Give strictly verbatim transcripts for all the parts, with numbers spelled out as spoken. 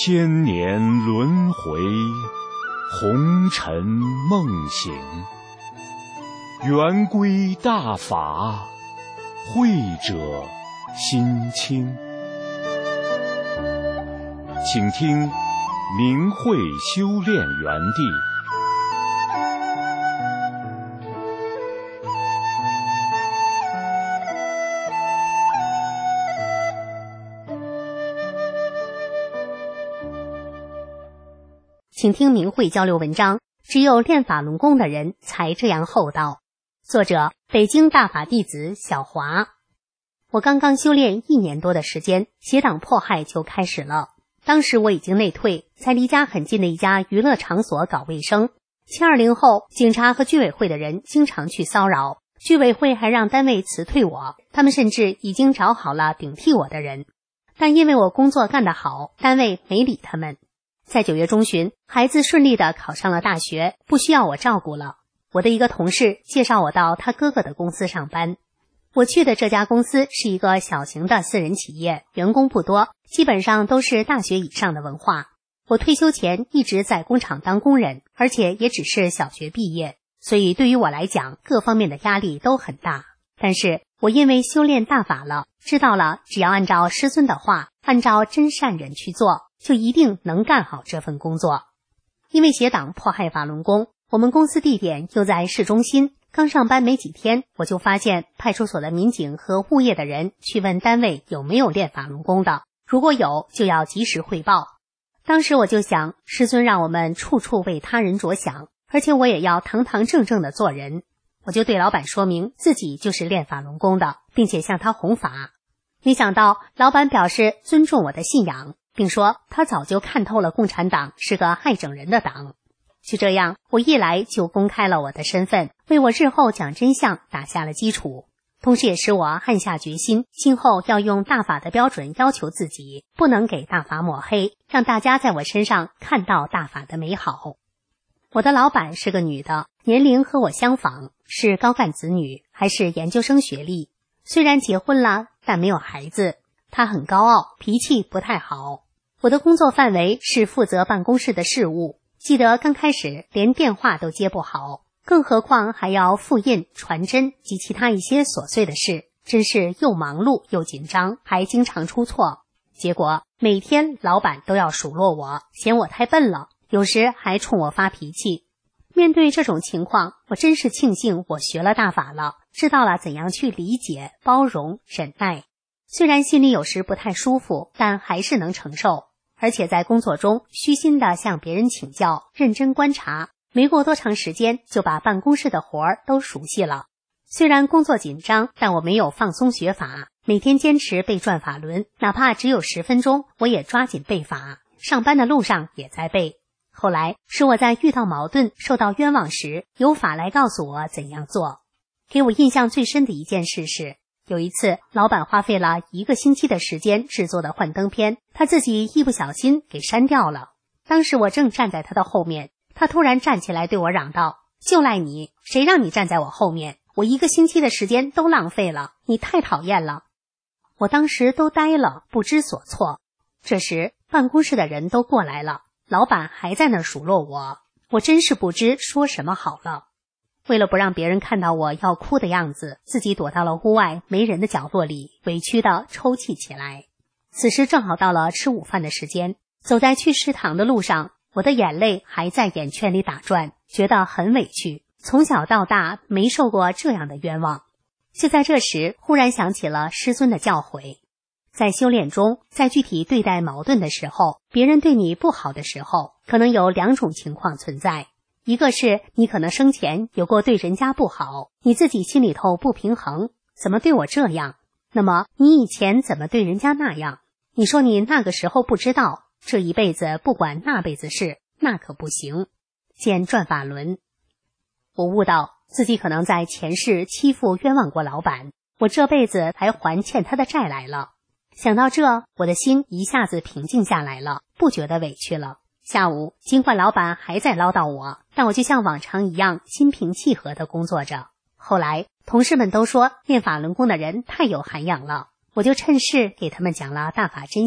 千年轮回，红尘梦醒。圆规大法，慧者心清。请听明慧修炼园地。 请听明慧交流文章，只有练法轮功的人才这样厚道。作者：北京大法弟子小华。我刚刚修炼一年多的时间，邪党迫害就开始了。当时我已经内退，在离家很近的一家娱乐场所搞卫生。七二零后，警察和居委会的人经常去骚扰，居委会还让单位辞退我，他们甚至已经找好了顶替我的人。但因为我工作干得好，单位没理他们。在九月中旬，孩子顺利地考上了大学，不需要我照顾了。我的一个同事介绍我到他哥哥的公司上班。我去的这家公司是一个小型的私人企业，员工不多，基本上都是大学以上的文化。我退休前一直在工厂当工人，而且也只是小学毕业，所以对于我来讲，各方面的压力都很大。但是我因为修炼大法了，知道了只要按照师尊的话，按照真善忍去做，就一定能干好这份工作。因为邪党迫害法轮功，我们公司地点又在市中心，刚上班没几天，我就发现派出所的民警和物业的人去问单位有没有练法轮功的，如果有就要及时汇报。当时我就想，师尊让我们处处为他人着想，而且我也要堂堂正正的做人。我就对老板说明自己就是练法轮功的，并且向他弘法。没想到老板表示尊重我的信仰，并说他早就看透了共产党是个害整人的党。就这样，我一来就公开了我的身份，为我日后讲真相打下了基础，同时也使我暗下决心，今后要用大法的标准要求自己，不能给大法抹黑，让大家在我身上看到大法的美好。我的老板是个女的，年龄和我相仿，是高干子女，还是研究生学历。虽然结婚了，但没有孩子。她很高傲，脾气不太好。我的工作范围是负责办公室的事务，记得刚开始连电话都接不好，更何况还要复印、传真及其他一些琐碎的事，真是又忙碌又紧张，还经常出错。结果每天老板都要数落我，嫌我太笨了，有时还冲我发脾气。面对这种情况，我真是庆幸我学了大法了，知道了怎样去理解、包容、忍耐。虽然心里有时不太舒服，但还是能承受。而且在工作中虚心地向别人请教，认真观察，没过多长时间就把办公室的活儿都熟悉了。虽然工作紧张，但我没有放松学法，每天坚持背转法轮，哪怕只有十分钟，我也抓紧背法，上班的路上也在背。后来是我在遇到矛盾、受到冤枉时，有法来告诉我怎样做。给我印象最深的一件事是，有一次老板花费了一个星期的时间制作的幻灯片，他自己一不小心给删掉了。当时我正站在他的后面，他突然站起来对我嚷道：就赖你，谁让你站在我后面，我一个星期的时间都浪费了，你太讨厌了。我当时都呆了，不知所措。这时办公室的人都过来了，老板还在那儿数落我，我真是不知说什么好了。为了不让别人看到我要哭的样子，自己躲到了屋外没人的角落里，委屈地抽泣起来。此时正好到了吃午饭的时间，走在去食堂的路上，我的眼泪还在眼圈里打转，觉得很委屈，从小到大没受过这样的冤枉。就在这时，忽然想起了师尊的教诲。在修炼中，在具体对待矛盾的时候，别人对你不好的时候，可能有两种情况存在。一个是你可能生前有过对人家不好，你自己心里头不平衡，怎么对我这样？那么你以前怎么对人家那样？你说你那个时候不知道，这一辈子不管那辈子事，那可不行。见转法轮。我悟到自己可能在前世欺负冤枉过老板，我这辈子才还欠他的债来了。想到这，我的心一下子平静下来了，不觉得委屈了。下午，尽管老板还在唠叨我，但我就像往常一样心平气和地工作着。后来同事们都说练法轮功的人太有涵养了，我就趁势给他们讲了大法真相，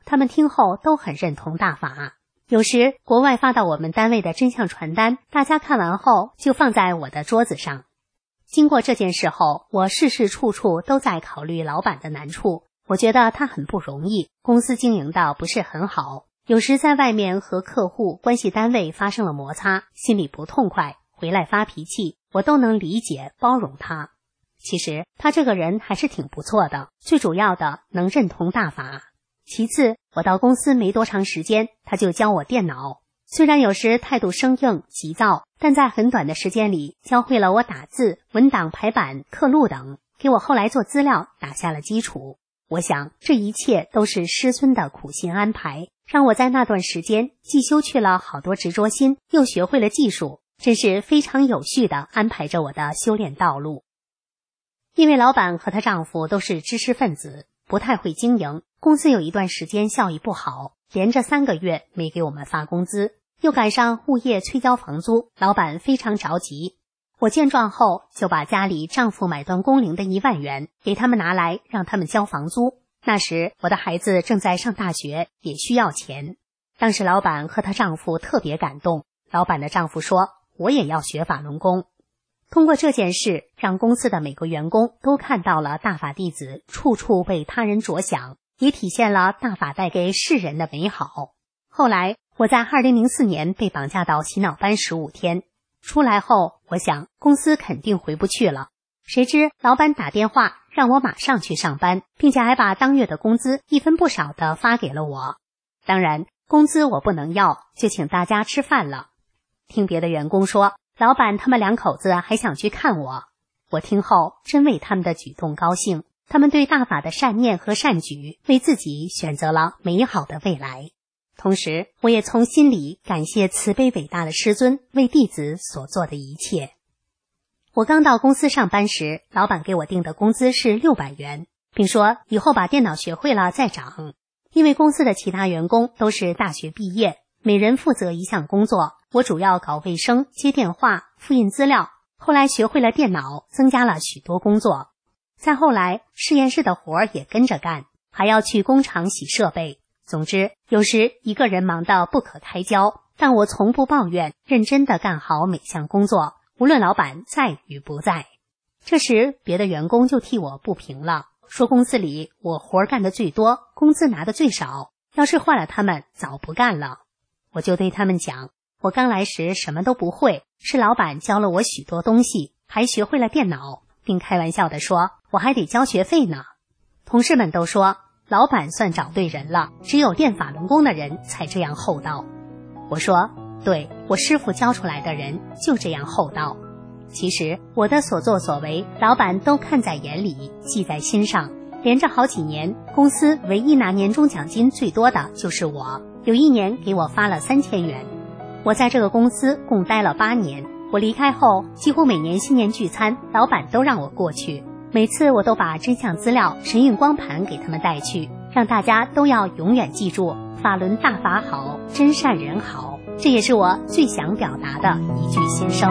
他们听后都很认同大法。有时国外发到我们单位的真相传单，大家看完后就放在我的桌子上。经过这件事后，我事事处处都在考虑老板的难处。我觉得他很不容易，公司经营的不是很好，有时在外面和客户、关系单位发生了摩擦，心里不痛快，回来发脾气，我都能理解包容他。其实他这个人还是挺不错的，最主要的能认同大法。其次，我到公司没多长时间，他就教我电脑。虽然有时态度生硬、急躁，但在很短的时间里教会了我打字、文档排版、刻录等，给我后来做资料打下了基础。我想这一切都是师尊的苦心安排，让我在那段时间既修去了好多执着心，又学会了技术，真是非常有序地安排着我的修炼道路。因为老板和她丈夫都是知识分子，不太会经营，公司有一段时间效益不好，连着三个月没给我们发工资，又赶上物业催交房租，老板非常着急。我见状后就把家里丈夫买断工龄的一万元给他们拿来，让他们交房租。那时我的孩子正在上大学，也需要钱。当时老板和她丈夫特别感动，老板的丈夫说我也要学法轮功。通过这件事，让公司的每个员工都看到了大法弟子处处为他人着想，也体现了大法带给世人的美好。后来我在二零零四年被绑架到洗脑班十五天，出来后我想公司肯定回不去了，谁知老板打电话让我马上去上班，并且还把当月的工资一分不少的发给了我。当然工资我不能要，就请大家吃饭了。听别的员工说老板他们两口子还想去看我，我听后真为他们的举动高兴，他们对大法的善念和善举，为自己选择了美好的未来。同时我也从心里感谢慈悲伟大的师尊为弟子所做的一切。我刚到公司上班时，老板给我定的工资是六百元，并说以后把电脑学会了再涨。因为公司的其他员工都是大学毕业，每人负责一项工作，我主要搞卫生、接电话、复印资料。后来学会了电脑，增加了许多工作。再后来实验室的活儿也跟着干，还要去工厂洗设备。总之有时一个人忙得不可开交，但我从不抱怨，认真地干好每项工作，无论老板在与不在。这时别的员工就替我不平了，说公司里我活干得最多，工资拿得最少，要是换了他们早不干了。我就对他们讲，我刚来时什么都不会，是老板教了我许多东西，还学会了电脑，并开玩笑地说我还得交学费呢。同事们都说老板算找对人了，只有练法轮功的人才这样厚道。我说对，我师父教出来的人就这样厚道。其实我的所作所为老板都看在眼里，记在心上。连着好几年，公司唯一拿年终奖金最多的就是我，有一年给我发了三千元。我在这个公司共待了八年，我离开后几乎每年新年聚餐老板都让我过去，每次我都把真相资料、神韵光盘给他们带去，让大家都要永远记住法轮大法好，真善人好，这也是我最想表达的一句心声。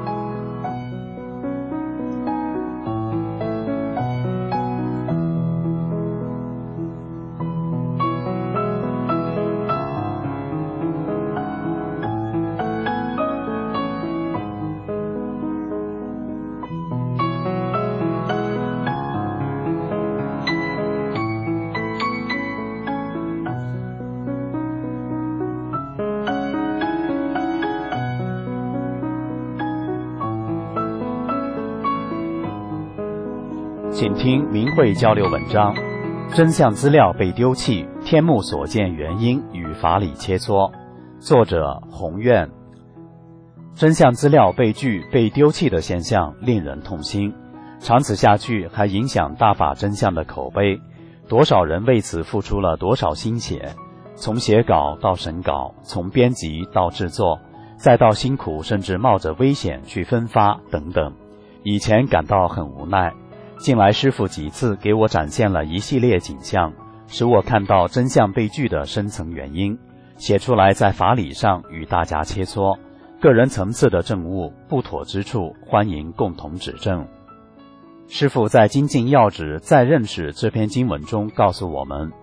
请听明慧交流文章：真相资料被丢弃，天目所见原因与法理切磋。作者宏愿。真相资料被拒、被丢弃的现象令人痛心，长此下去还影响大法真相的口碑。多少人为此付出了多少心血，从写稿到审稿，从编辑到制作，再到辛苦甚至冒着危险去分发等等。以前感到很无奈，近来师父几次给我展现了一系列景象，使我看到真相被拒的深层原因，写出来在法理上与大家切磋，个人层次的证悟不妥之处，欢迎共同指正。师父在精进要旨再认识这篇经文中告诉我们，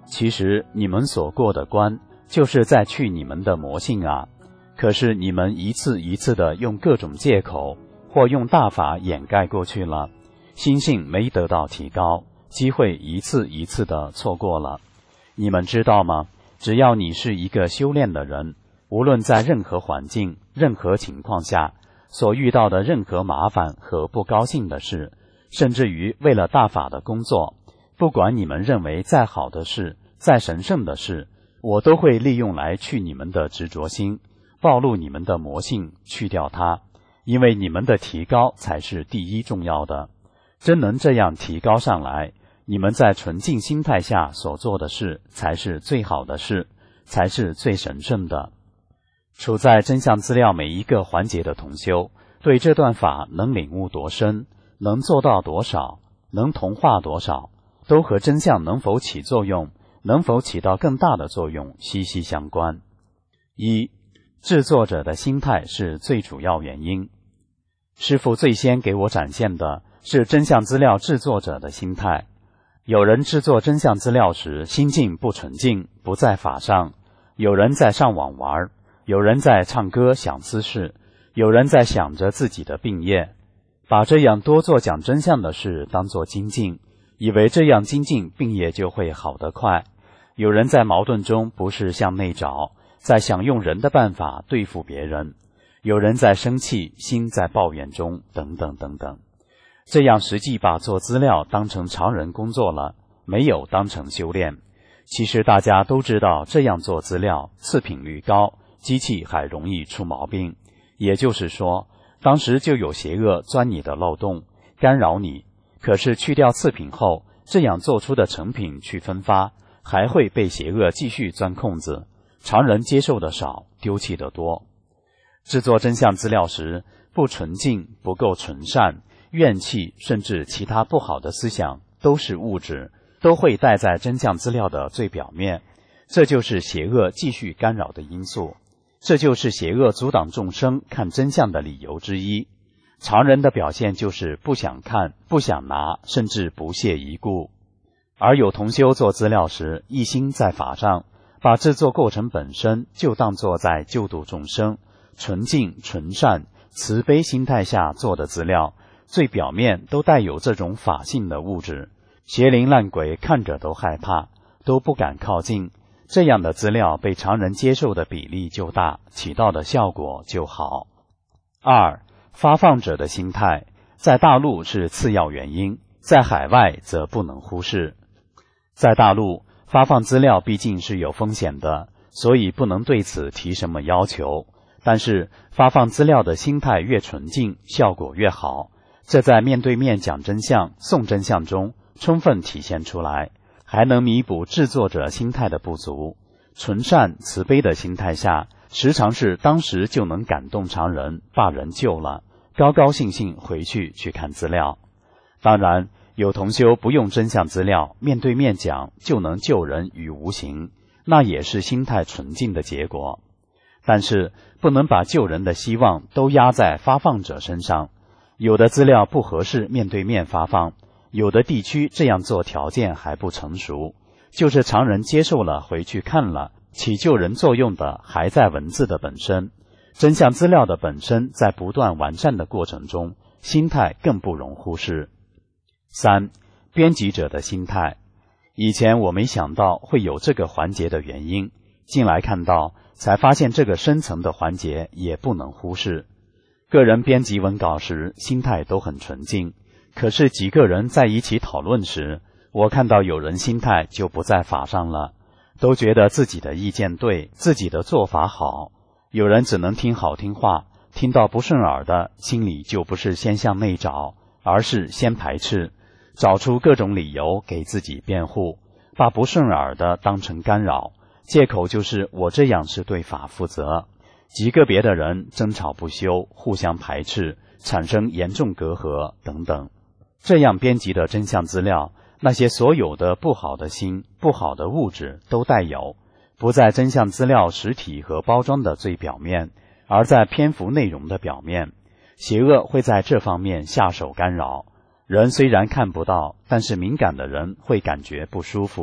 其实你们所过的关，就是在去你们的魔性啊。可是你们一次一次的用各种借口，或用大法掩盖过去了，心性没得到提高，机会一次一次的错过了。你们知道吗？只要你是一个修炼的人，无论在任何环境、任何情况下，所遇到的任何麻烦和不高兴的事，甚至于为了大法的工作，不管你们认为再好的事、再神圣的事，我都会利用来去你们的执着心，暴露你们的魔性，去掉它，因为你们的提高才是第一重要的。真能这样提高上来，你们在纯净心态下所做的事才是最好的事，才是最神圣的。处在真相资料每一个环节的同修，对这段法能领悟多深，能做到多少，能同化多少，都和真相能否起作用，能否起到更大的作用息息相关。一、制作者的心态是最主要原因。师父最先给我展现的是真相资料制作者的心态。有人制作真相资料时心境不纯净，不在法上，有人在上网玩，有人在唱歌想私事，有人在想着自己的病业，把这样多做讲真相的事当作精进，以为这样精进病业就会好得快。有人在矛盾中不是向内找，在想用人的办法对付别人，有人在生气，心在抱怨中，等等等等。这样实际把做资料当成常人工作了，没有当成修炼。其实大家都知道，这样做资料次品率高，机器还容易出毛病。也就是说，当时就有邪恶钻你的漏洞，干扰你。可是去掉次品后，这样做出的成品去分发，还会被邪恶继续钻空子，常人接受的少，丢弃的多。制作真相资料时，不纯净，不够纯善，怨气甚至其他不好的思想都是物质，都会带在真相资料的最表面。这就是邪恶继续干扰的因素，这就是邪恶阻挡众生看真相的理由之一。常人的表现就是不想看，不想拿，甚至不屑一顾。而有同修做资料时，一心在法上，把制作过程本身就当作在救度众生，纯净、纯善、慈悲心态下做的资料，最表面都带有这种法性的物质，邪灵烂鬼看着都害怕，都不敢靠近。这样的资料被常人接受的比例就大，起到的效果就好。二、发放者的心态，在大陆是次要原因，在海外则不能忽视。在大陆，发放资料毕竟是有风险的，所以不能对此提什么要求。但是发放资料的心态越纯净，效果越好。这在面对面讲真相、送真相中充分体现出来，还能弥补制作者心态的不足。纯善慈悲的心态下，时常是当时就能感动常人，把人救了，高高兴兴回去去看资料。当然，有同修不用真相资料，面对面讲就能救人于无形，那也是心态纯净的结果。但是不能把救人的希望都压在发放者身上，有的资料不合适面对面发放，有的地区这样做条件还不成熟，就是常人接受了回去看了，起救人作用的还在文字的本身。真相资料的本身在不断完善的过程中，心态更不容忽视。三、编辑者的心态。以前我没想到会有这个环节的原因，进来看到才发现这个深层的环节也不能忽视。个人编辑文稿时心态都很纯净，可是几个人在一起讨论时，我看到有人心态就不在法上了，都觉得自己的意见对，自己的做法好。有人只能听好听话，听到不顺耳的，心里就不是先向内找，而是先排斥，找出各种理由给自己辩护，把不顺耳的当成干扰，借口就是我这样是对法负责。极个别的人争吵不休，互相排斥，产生严重隔阂等等。这样编辑的真相资料，那些所有的不好的心、不好的物质都带有，不在真相资料实体和包装的最表面，而在篇幅内容的表面。邪恶会在这方面下手干扰。人虽然看不到，但是敏感的人会感觉不舒服，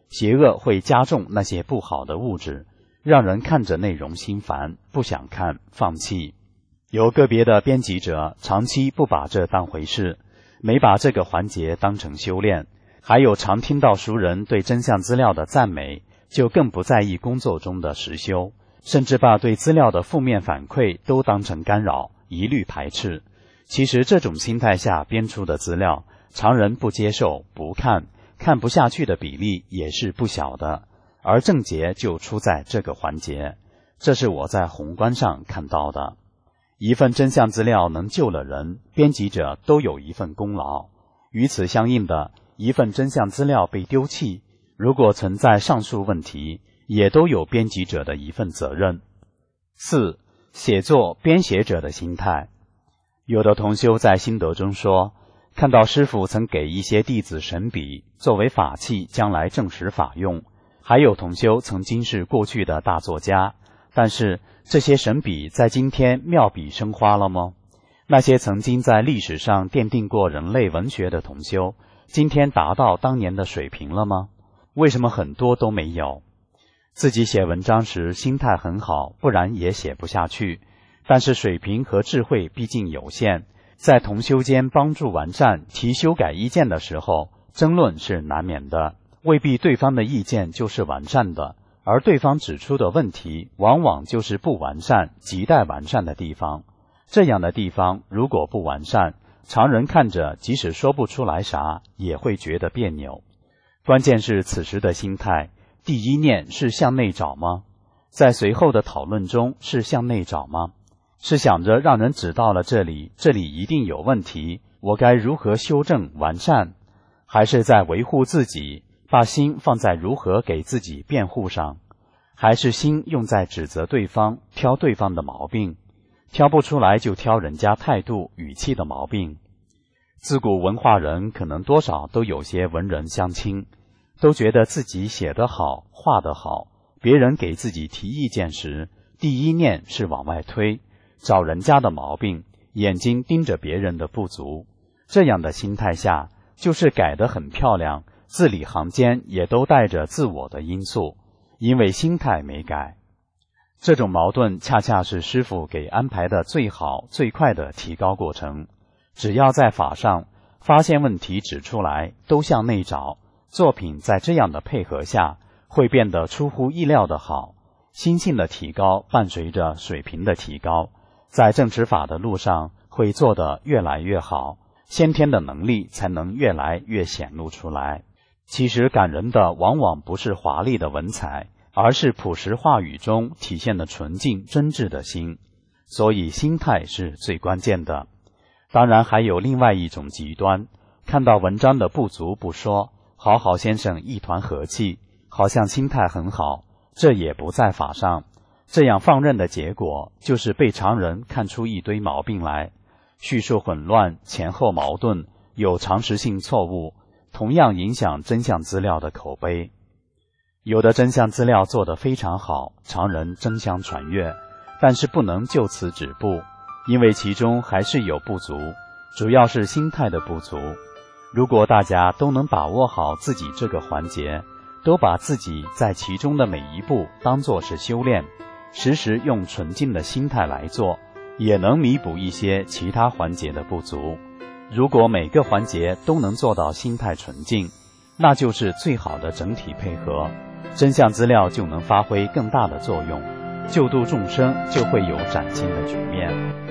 邪恶会加重那些不好的物质，让人看着内容心烦，不想看，放弃。有个别的编辑者长期不把这当回事，没把这个环节当成修炼，还有常听到熟人对真相资料的赞美，就更不在意工作中的实修，甚至把对资料的负面反馈都当成干扰，一律排斥。其实这种心态下编出的资料，常人不接受、不看、看不下去的比例也是不小的，而症结就出在这个环节。这是我在宏观上看到的。一份真相资料能救了人，编辑者都有一份功劳。与此相应的，一份真相资料被丢弃，如果存在上述问题，也都有编辑者的一份责任。四、写作编写者的心态。有的同修在心得中说，看到师父曾给一些弟子神笔，作为法器，将来证实法用。还有同修曾经是过去的大作家，但是这些神笔在今天妙笔生花了吗？那些曾经在历史上奠定过人类文学的同修，今天达到当年的水平了吗？为什么很多都没有？自己写文章时心态很好，不然也写不下去。但是水平和智慧毕竟有限，在同修间帮助完善、提修改意见的时候，争论是难免的，未必对方的意见就是完善的，而对方指出的问题往往就是不完善、亟待完善的地方。这样的地方如果不完善，常人看着即使说不出来啥，也会觉得别扭。关键是此时的心态，第一念是向内找吗？在随后的讨论中是向内找吗？是想着让人指到了这里，这里一定有问题，我该如何修正完善？还是在维护自己，把心放在如何给自己辩护上？还是心用在指责对方，挑对方的毛病？挑不出来就挑人家态度、语气的毛病。自古文化人可能多少都有些文人相亲，都觉得自己写得好，画得好，别人给自己提意见时，第一念是往外推，找人家的毛病，眼睛盯着别人的不足。这样的心态下，就是改得很漂亮，字里行间也都带着自我的因素，因为心态没改。这种矛盾恰恰是师父给安排的最好最快的提高过程。只要在法上发现问题指出来，都向内找，作品在这样的配合下会变得出乎意料的好。心性的提高伴随着水平的提高，在证实法的路上会做得越来越好，先天的能力才能越来越显露出来。其实感人的往往不是华丽的文采，而是朴实话语中体现的纯净真挚的心。所以心态是最关键的。当然还有另外一种极端，看到文章的不足不说，好好先生一团和气，好像心态很好，这也不在法上。这样放任的结果就是被常人看出一堆毛病来，叙述混乱，前后矛盾，有常识性错误，同样影响真相资料的口碑。有的真相资料做得非常好，常人争相传阅，但是不能就此止步，因为其中还是有不足，主要是心态的不足。如果大家都能把握好自己这个环节，都把自己在其中的每一步当作是修炼，时时用纯净的心态来做，也能弥补一些其他环节的不足。如果每个环节都能做到心态纯净，那就是最好的整体配合，真相资料就能发挥更大的作用，救度众生就会有崭新的局面。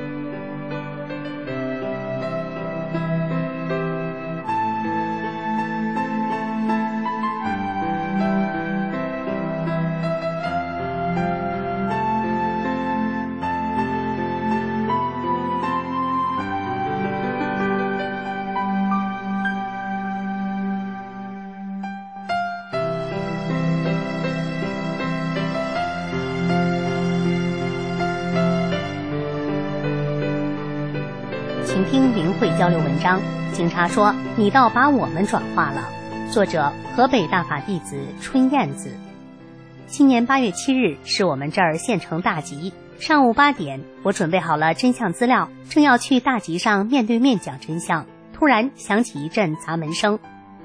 请听明慧交流文章。警察说你倒把我们转化了。作者河北大法弟子春燕子。今年八月七日是我们这儿县城大集，上午八点，我准备好了真相资料，正要去大集上面对面讲真相，突然响起一阵砸门声。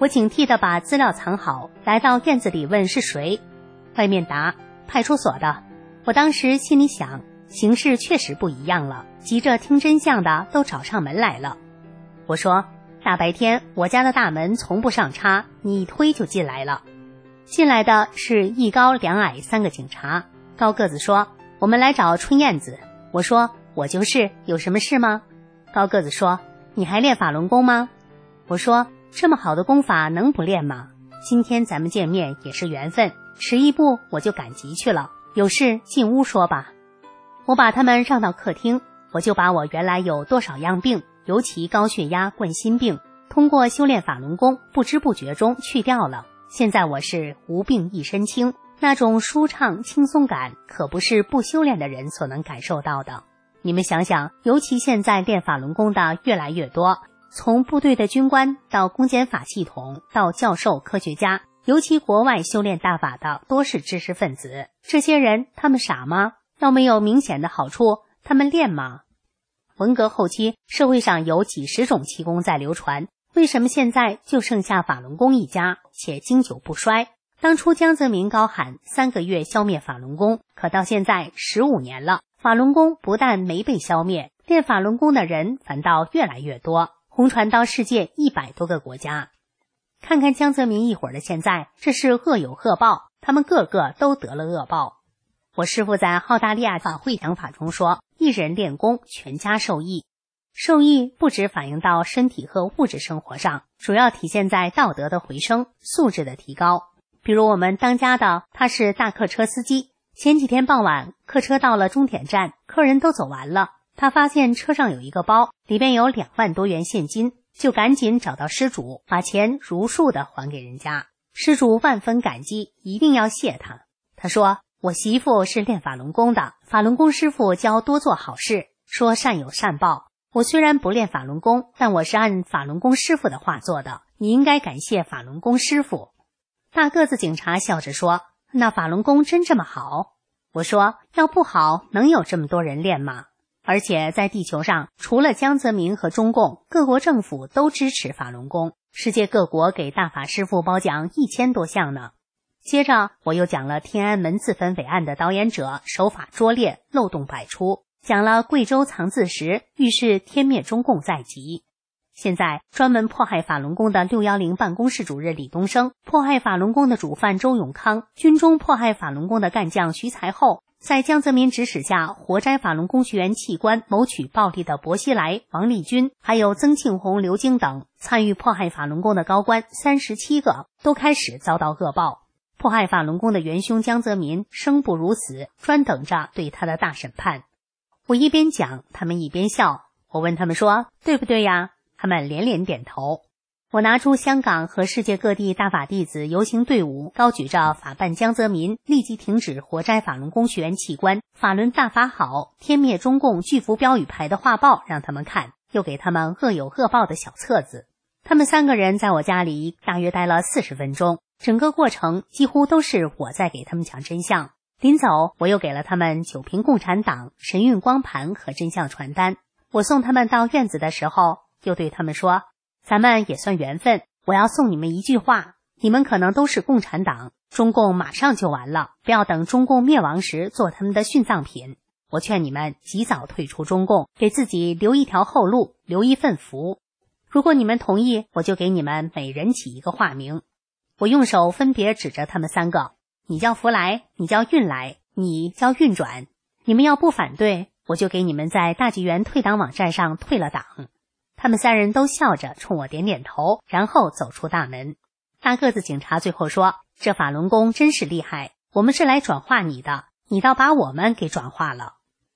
我警惕地把资料藏好，来到院子里问是谁。外面答派出所的。我当时心里想，形势确实不一样了，急着听真相的都找上门来了。我说，大白天我家的大门从不上插，你一推就进来了。进来的是一高两矮三个警察。高个子说，我们来找春燕子。我说，我就是，有什么事吗？高个子说，你还练法轮功吗？我说，这么好的功法能不练吗？今天咱们见面也是缘分，迟一步我就赶集去了，有事进屋说吧。我把他们让到客厅，我就把我原来有多少样病，尤其高血压、冠心病，通过修炼法轮功不知不觉中去掉了。现在我是无病一身轻，那种舒畅轻松感可不是不修炼的人所能感受到的。你们想想，尤其现在练法轮功的越来越多，从部队的军官到公检法系统到教授科学家，尤其国外修炼大法的多是知识分子。这些人他们傻吗？要没有明显的好处，他们练吗？文革后期社会上有几十种气功在流传，为什么现在就剩下法轮功一家，且经久不衰？当初江泽民高喊三个月消灭法轮功，可到现在十五年了，法轮功不但没被消灭，练法轮功的人反倒越来越多，红传到世界一百多个国家。看看江泽民一伙儿的现在，这是恶有恶报，他们个个都得了恶报。我师父在澳大利亚法会讲法中说，一人练功，全家受益。受益不只反映到身体和物质生活上，主要体现在道德的回升、素质的提高。比如我们当家的，他是大客车司机，前几天傍晚，客车到了终点站，客人都走完了，他发现车上有一个包，里边有两万多元现金，就赶紧找到失主，把钱如数的还给人家。失主万分感激，一定要谢他。他说，我媳妇是练法轮功的，法轮功师傅教多做好事，说善有善报。我虽然不练法轮功，但我是按法轮功师傅的话做的，你应该感谢法轮功师傅。大个子警察笑着说，那法轮功真这么好？我说，要不好能有这么多人练吗？而且在地球上，除了江泽民和中共，各国政府都支持法轮功，世界各国给大法师父褒奖一千多项呢。接着我又讲了天安门自焚伟案的导演者手法拙劣，漏洞百出，讲了贵州藏字石，预示天灭中共在即。现在专门迫害法轮功的六一零办公室主任李东升，迫害法轮功的主犯周永康，军中迫害法轮功的干将徐才厚，在江泽民指使下活摘法轮功学员器官谋取暴利的薄熙来、王立军，还有曾庆红、刘京等参与迫害法轮功的高官三十七个，都开始遭到恶报。迫害法轮功的元凶江泽民生不如死，专等着对他的大审判。我一边讲，他们一边笑。我问他们说，对不对呀？他们连连点头。我拿出香港和世界各地大法弟子游行队伍高举着法办江泽民、立即停止活摘法轮功学员器官、法轮大法好、天灭中共巨幅标语牌的画报让他们看，又给他们恶有恶报的小册子。他们三个人在我家里大约待了四十分钟，整个过程几乎都是我在给他们讲真相。临走，我又给了他们九瓶共产党、神韵光盘和真相传单。我送他们到院子的时候，又对他们说，咱们也算缘分，我要送你们一句话，你们可能都是共产党，中共马上就完了，不要等中共灭亡时做他们的殉葬品。我劝你们及早退出中共，给自己留一条后路，留一份福。如果你们同意，我就给你们每人起一个化名。我用手分别指着他们三个，你叫福来，你叫运来，你叫运转。你们要不反对，我就给你们在大纪元退党网站上退了党。他们三人都笑着冲我点点头，然后走出大门。大个子警察最后说，这法轮功真是厉害，我们是来转化你的，你倒把我们给转化了。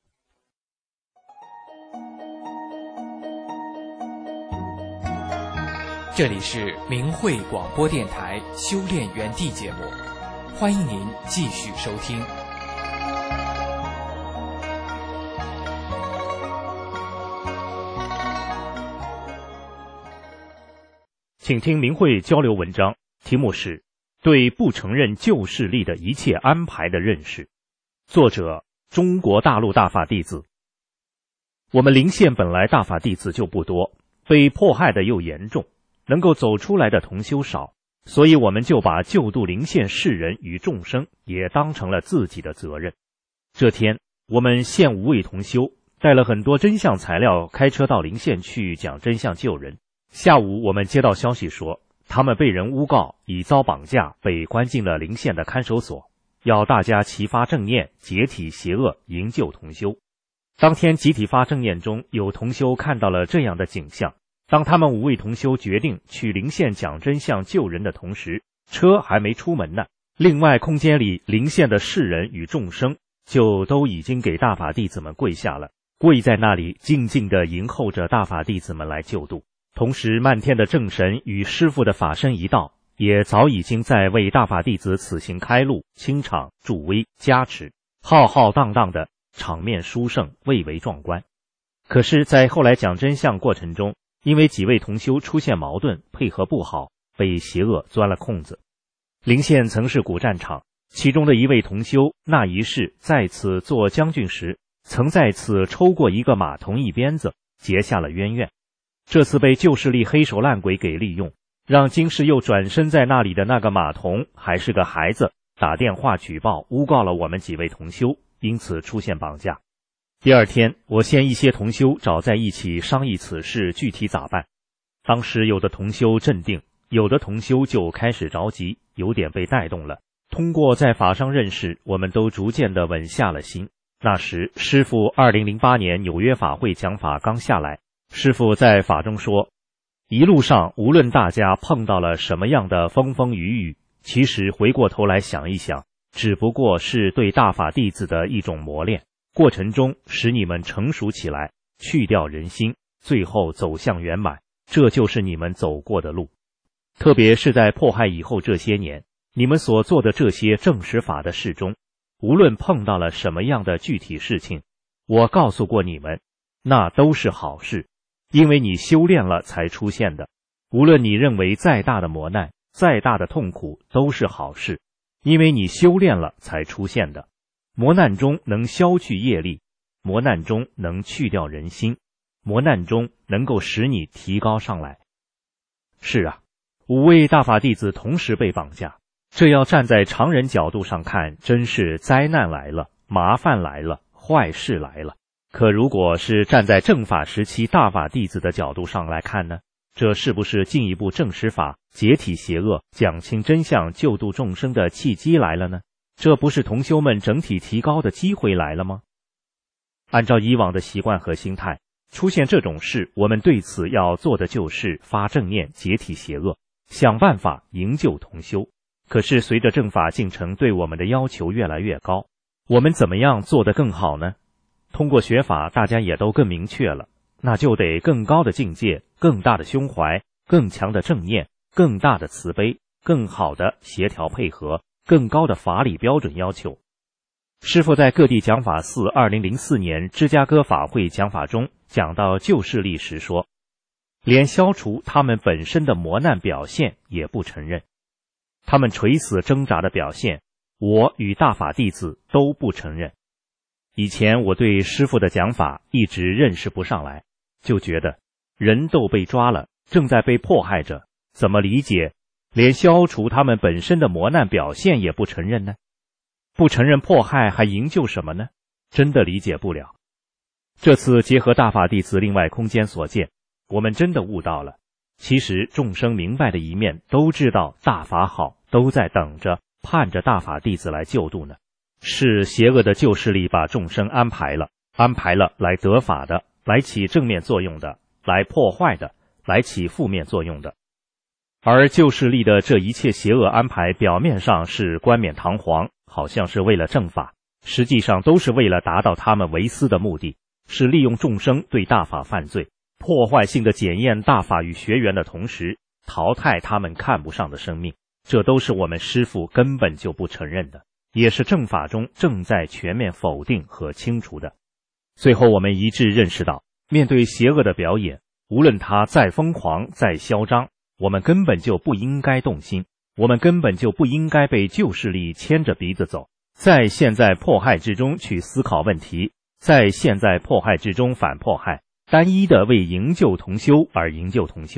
这里是明慧广播电台修炼园地节目，欢迎您继续收听。 请听明慧交流文章，题目是对不承认旧势力的一切安排的认识，作者中国大陆大法弟子。我们临县本来大法弟子就不多，被迫害的又严重， 能够走出来的同修少，所以我们就把救度灵县世人与众生也当成了自己的责任。这天，我们县五位同修带了很多真相材料，开车到灵县去讲真相救人。下午我们接到消息说，他们被人诬告已遭绑架，被关进了灵县的看守所，要大家齐发正念，解体邪恶，营救同修。当天集体发正念中，有同修看到了这样的景象。当他们五位同修决定去灵县讲真相救人的同时，车还没出门呢，另外空间里灵县的世人与众生就都已经给大法弟子们跪下了，跪在那里静静地迎候着大法弟子们来救度。同时漫天的正神与师父的法身一道，也早已经在为大法弟子此行开路、清场、助威、加持，浩浩荡荡的场面殊胜，蔚为壮观。可是在后来讲真相过程中，因为几位同修出现矛盾，配合不好，被邪恶钻了空子。灵县曾是古战场，其中的一位同修那一世在此做将军时，曾在此抽过一个马童一鞭子，结下了冤怨。这次被旧势力黑手烂鬼给利用，让今世又转身在那里的那个马童还是个孩子，打电话举报诬告了我们几位同修，因此出现绑架。第二天，我县一些同修找在一起商议此事具体咋办。当时有的同修镇定，有的同修就开始着急，有点被带动了。通过在法上认识，我们都逐渐地稳下了心。那时师父二零零八年纽约法会讲法刚下来，师父在法中说，一路上无论大家碰到了什么样的风风雨雨，其实回过头来想一想，只不过是对大法弟子的一种磨练，过程中使你们成熟起来，去掉人心，最后走向圆满，这就是你们走过的路。特别是在迫害以后这些年，你们所做的这些正实法的事中，无论碰到了什么样的具体事情，我告诉过你们，那都是好事，因为你修炼了才出现的。无论你认为再大的磨难，再大的痛苦，都是好事，因为你修炼了才出现的。磨难中能消去业力，磨难中能去掉人心，磨难中能够使你提高上来。是啊，五位大法弟子同时被绑架，这要站在常人角度上看，真是灾难来了，麻烦来了，坏事来了。可如果是站在正法时期大法弟子的角度上来看呢，这是不是进一步证实法，解体邪恶，讲清真相，救度众生的契机来了呢？这不是同修们整体提高的机会来了吗？按照以往的习惯和心态，出现这种事，我们对此要做的就是发正念，解体邪恶，想办法营救同修。可是随着正法进程对我们的要求越来越高，我们怎么样做得更好呢？通过学法，大家也都更明确了，那就得更高的境界，更大的胸怀，更强的正念，更大的慈悲，更好的协调配合，更高的法理标准要求。师父在各地讲法寺二零零四年芝加哥法会讲法中讲到旧势力时说，连消除他们本身的磨难表现也不承认，他们垂死挣扎的表现，我与大法弟子都不承认。以前我对师父的讲法一直认识不上来，就觉得人都被抓了，正在被迫害着，怎么理解连消除他们本身的磨难表现也不承认呢？不承认迫害还营救什么呢？真的理解不了。这次结合大法弟子另外空间所见，我们真的悟到了，其实众生明白的一面都知道大法好，都在等着盼着大法弟子来救度呢。是邪恶的旧势力把众生安排了，安排了来得法的，来起正面作用的，来破坏的，来起负面作用的。而旧势力的这一切邪恶安排，表面上是冠冕堂皇，好像是为了正法，实际上都是为了达到他们为私的目的，是利用众生对大法犯罪，破坏性的检验大法与学员的同时，淘汰他们看不上的生命。这都是我们师父根本就不承认的，也是正法中正在全面否定和清除的。最后我们一致认识到，面对邪恶的表演，无论他再疯狂再嚣张，我们根本就不应该动心，我们根本就不应该被旧势力牵着鼻子走，在现在迫害之中去思考问题，在现在迫害之中反迫害，单一的为营救同修而营救同修，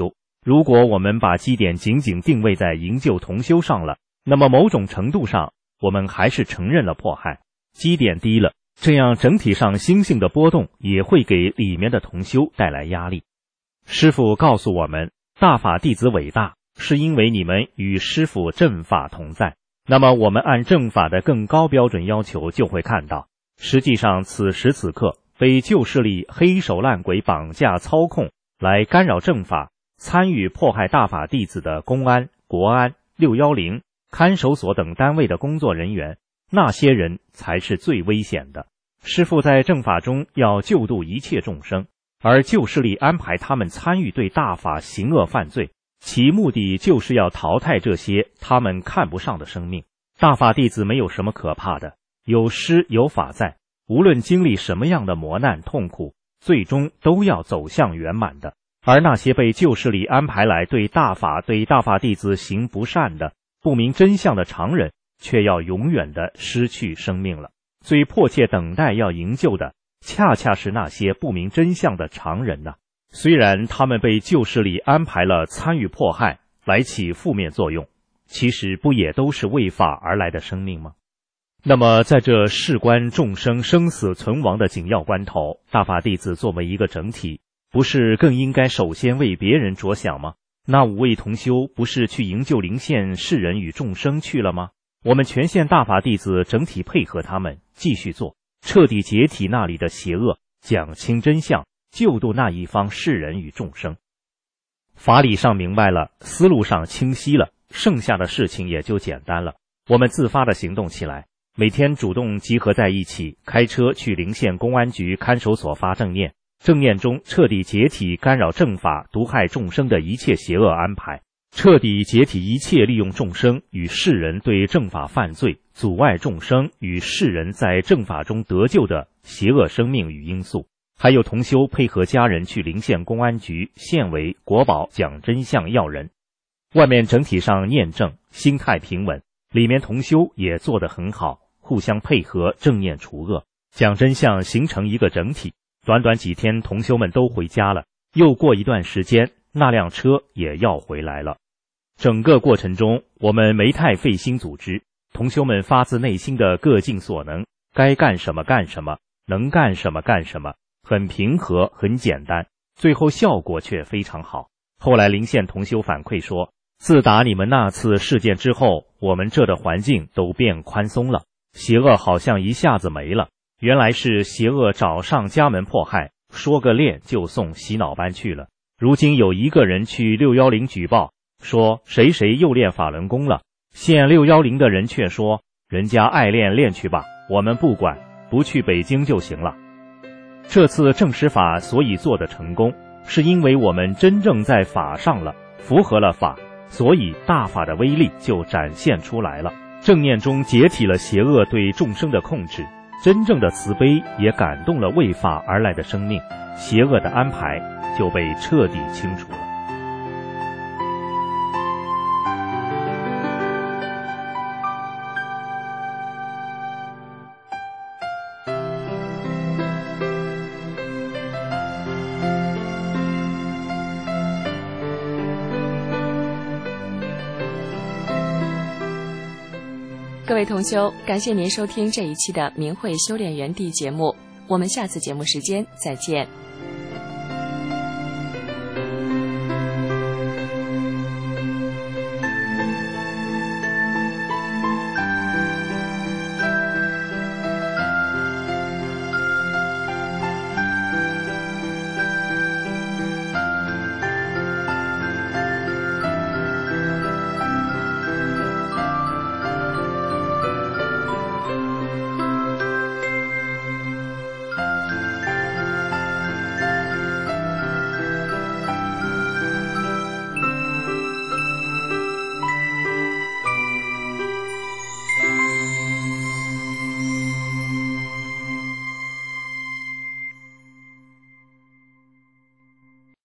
如果我们把基点仅仅定位在营救同修上了，那么某种程度上我们还是承认了迫害。基点低了，这样整体上心性的波动也会给里面的同修带来压力。师父告诉我们，大法弟子伟大，是因为你们与师父正法同在。那么我们按正法的更高标准要求，就会看到，实际上此时此刻被旧势力黑手烂鬼绑架操控，来干扰正法，参与迫害大法弟子的公安、国安、六一零、看守所等单位的工作人员，那些人才是最危险的。师父在正法中要救度一切众生，而旧势力安排他们参与对大法行恶犯罪，其目的就是要淘汰这些他们看不上的生命。大法弟子没有什么可怕的，有师有法在，无论经历什么样的磨难痛苦，最终都要走向圆满的。而那些被旧势力安排来对大法对大法弟子行不善的不明真相的常人，却要永远的失去生命了。最迫切等待要营救的，恰恰是那些不明真相的常人呐、啊。虽然他们被旧势力安排了参与迫害，来起负面作用，其实不也都是为法而来的生命吗？那么在这事关众生生死存亡的紧要关头，大法弟子作为一个整体，不是更应该首先为别人着想吗？那五位同修不是去营救灵县世人与众生去了吗？我们全县大法弟子整体配合他们继续做，彻底解体那里的邪恶，讲清真相，救度那一方世人与众生。法理上明白了，思路上清晰了，剩下的事情也就简单了。我们自发的行动起来，每天主动集合在一起，开车去陵县公安局看守所发正念，正念中彻底解体干扰正法毒害众生的一切邪恶安排，彻底解体一切利用众生与世人对正法犯罪，阻碍众生与世人在正法中得救的邪恶生命与因素。还有同修配合家人去陵县公安局、县委、国保讲真相要人。外面整体上念正，心态平稳，里面同修也做得很好，互相配合，正念除恶，讲真相形成一个整体。短短几天，同修们都回家了，又过一段时间，那辆车也要回来了。整个过程中，我们没太费心组织，同修们发自内心的各尽所能，该干什么干什么，能干什么干什么，很平和，很简单，最后效果却非常好。后来陵县同修反馈说，自打你们那次事件之后，我们这的环境都变宽松了，邪恶好像一下子没了。原来是邪恶找上家门迫害，说个练就送洗脑班去了。如今有一个人去六一零举报，说谁谁又练法轮功了，县六一零的人却说，人家爱练练去吧，我们不管，不去北京就行了。这次正实法所以做得成功，是因为我们真正在法上了，符合了法，所以大法的威力就展现出来了。正念中解体了邪恶对众生的控制，真正的慈悲也感动了为法而来的生命，邪恶的安排就被彻底清除了。 各位同修，感谢您收听这一期的明慧修炼园地节目，我们下次节目时间再见。